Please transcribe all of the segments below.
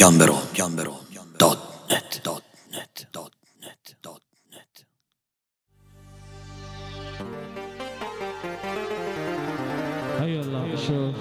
هی الله شو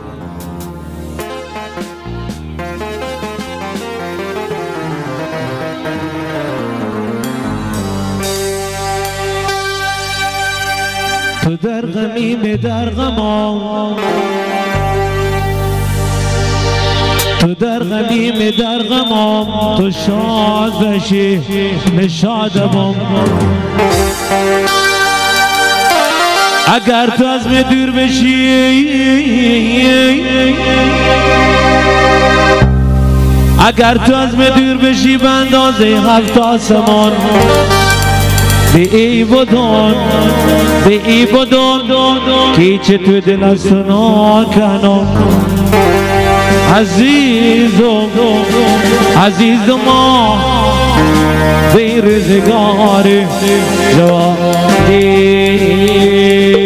تو در غمیم در غمام، تو در غمیم در غمام، تو شاد بشی نشادمم. اگر تو از من دور بشی، اگر تو از من دور بشی به اندازه 7 آسمان، به ای بدون، به ای بدون که چه تو دل از تو ناکنم. عزیزم عزیزم به روزگار جوانی.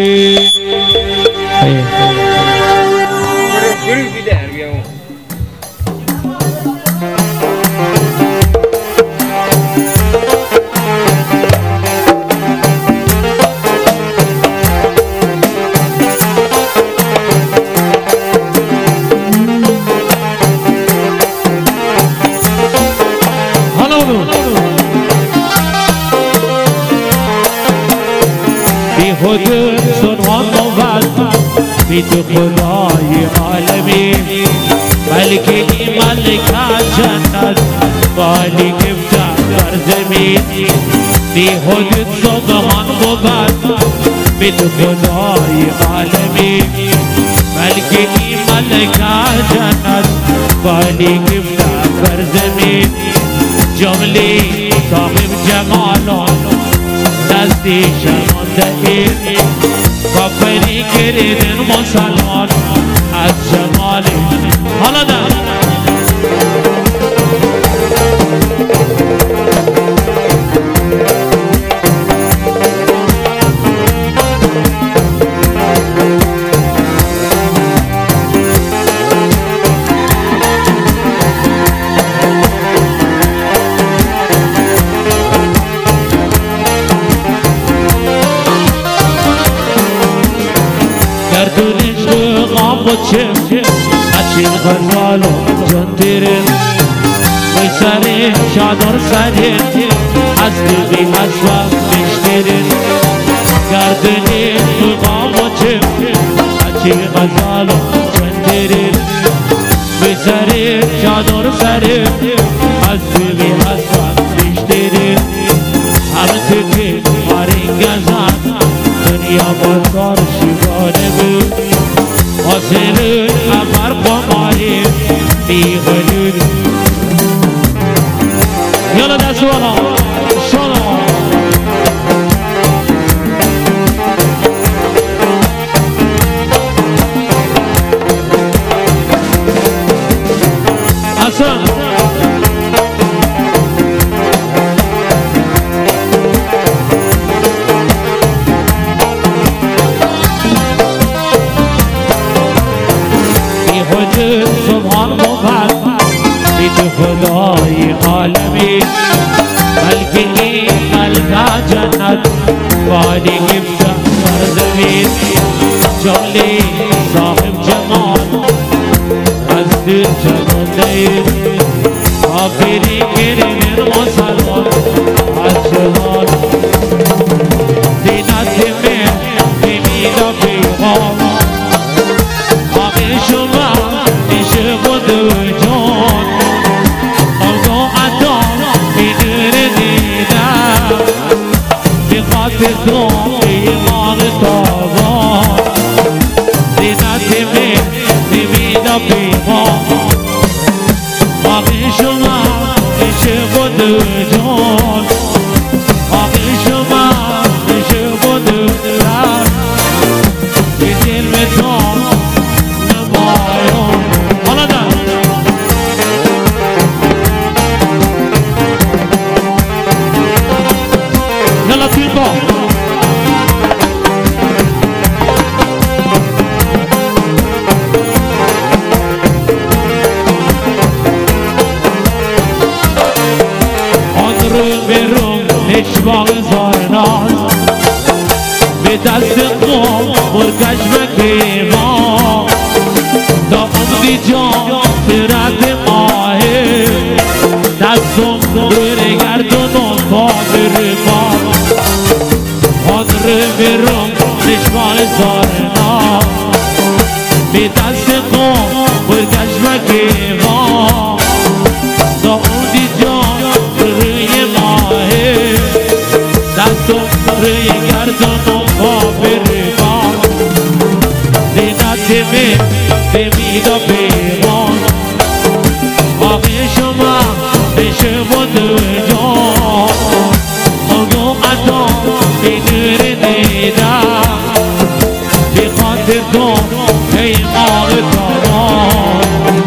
خود سنوان موت بی تو خدای عالمی، بلکه این ملکه جنت بالی گفتن بر زمین. بی خود سنوان موت بی تو خدای عالمی، بلکه این ملکه جنت بالی گفتن بر زمین. جمله صاحب جمالان دستی شرمنده این کافری کردن مسلمان از جمالی. حالا در اچین غزالو جان تیرین میسره شادر سرین از دلبی حسوه بشترین گردنی مقام و چم. اچین غزالو جان تیرین میسره شادر سرین از دلبی حسوه بشترین. همه تکی مارین گزن دنیا بازار شیبانه بود، حاصل خبر قماری بی غلول. یالا دست والا شالا حسن سبحان موفد بی تو خدای عالمی، بلکه این ملکه جنت بالی گفتن بر زمین. جمله صاحب جمال از دل جمانده این کافری کردن مسلمان از جمال. زینت من نمیده پیغام آقای شما میشه خود جان، آقا عطا میدونه دیدم به خاطر تو ایمان تابان. زینت من نمیده پیغام آقای شما میشه خود جان، آقای شما میشه خود جان به دل میتون نمایان. حالا در یلا تیر با اشباق زارناز به دست قوم برکش مکیما تا عمری جان فرد ماهه دستم دور گردن و پادر ما پادر برم اشباق زارناز به دست قوم برکش مکیما تا عمری جان روی ماهه دستم روی گردن و بمیدا پیمان آقای شما بشه بود جان آگو عطا بینور نیدم به خاطر تو ای آقای تامان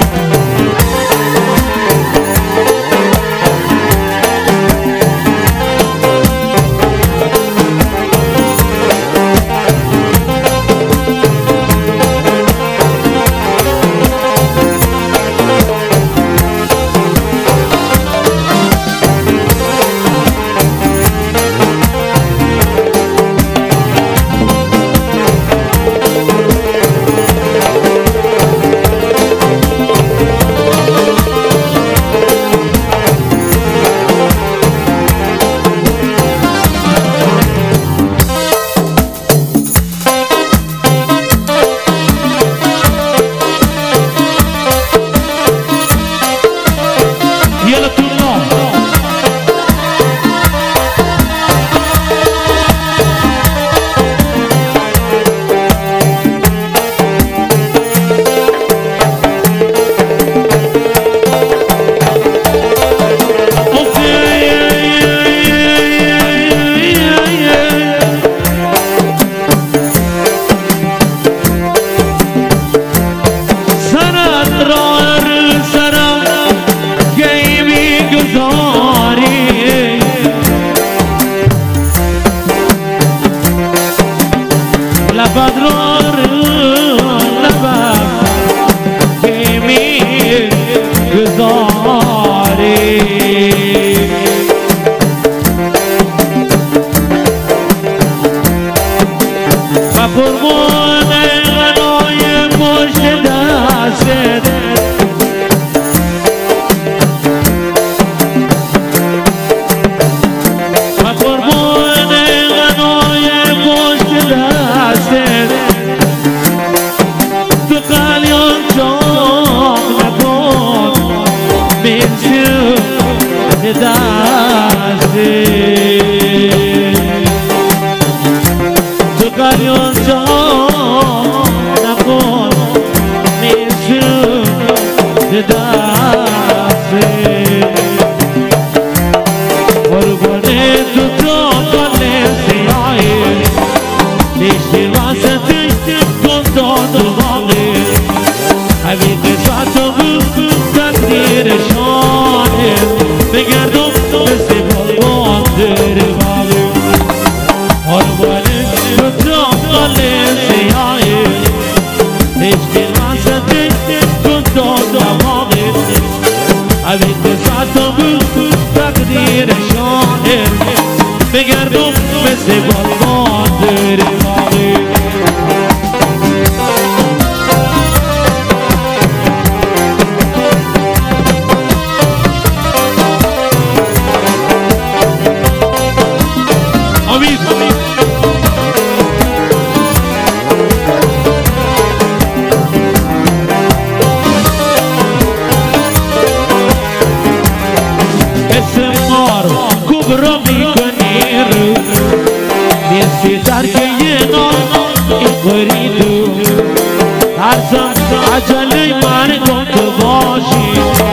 عجله مردم تو باشی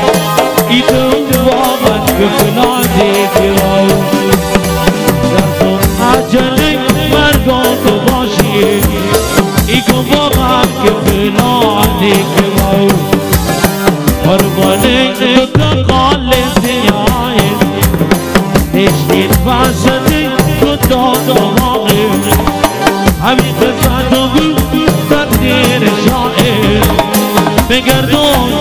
ای تو واقعا که فلان دیگه عجله مردم تو باشی ای تو واقعا که فلان دیگه قربانه تو قال زیای نشتید واسطی تو دادمانه همین قصد و تقدیر شاعر بگردون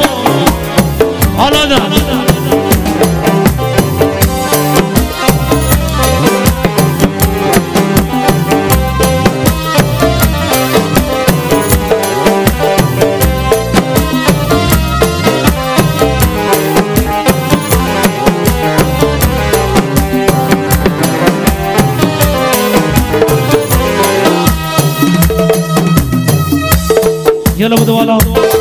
حالا نه يلا بدو والا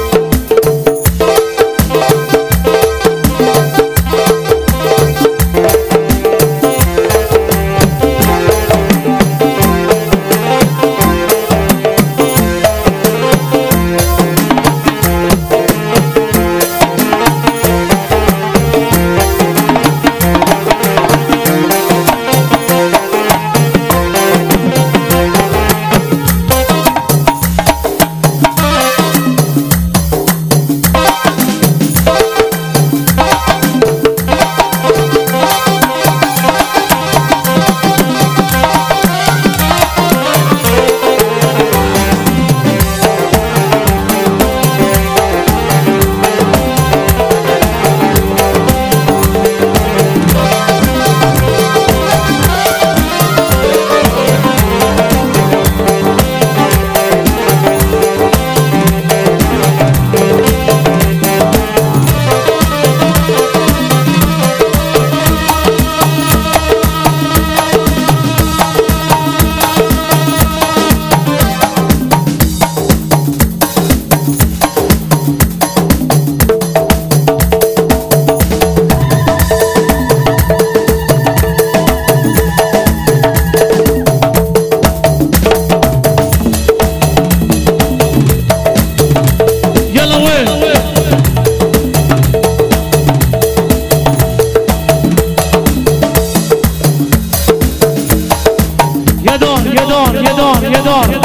يدور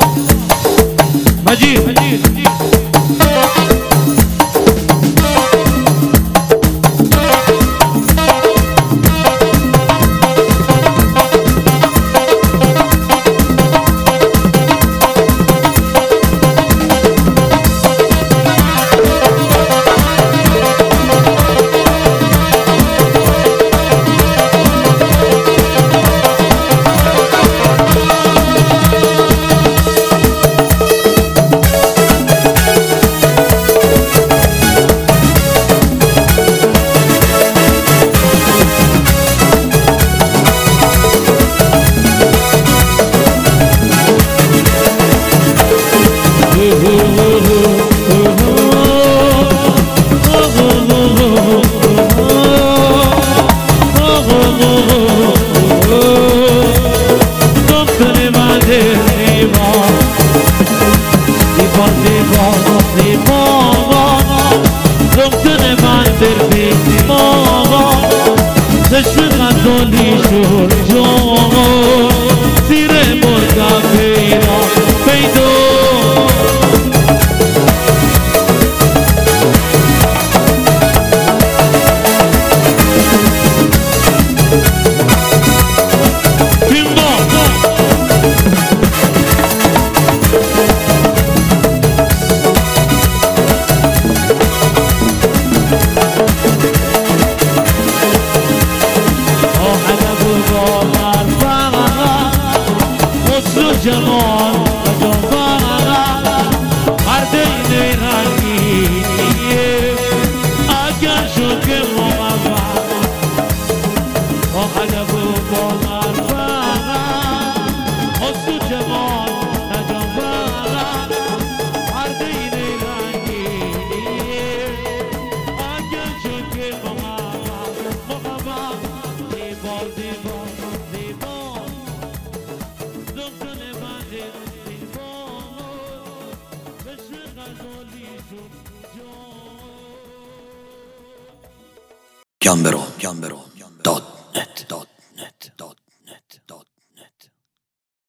مجيد Gambero.net